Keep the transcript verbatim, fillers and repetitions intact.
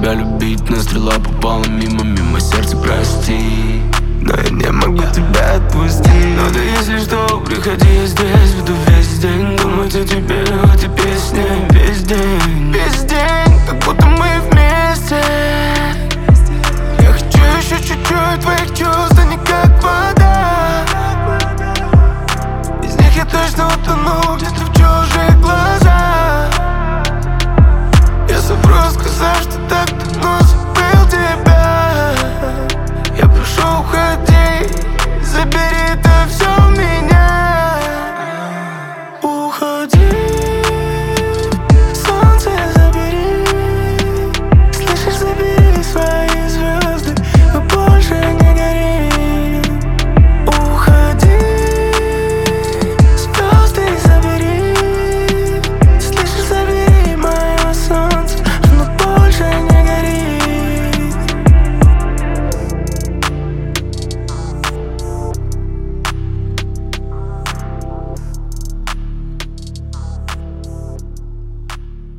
тебя любить, но стрела попала мимо, мимо сердца, прости. Но я не могу тебя отпустить. Но ты, если что, приходи, я здесь буду весь день думать о тебе, в этой песне весь день. Весь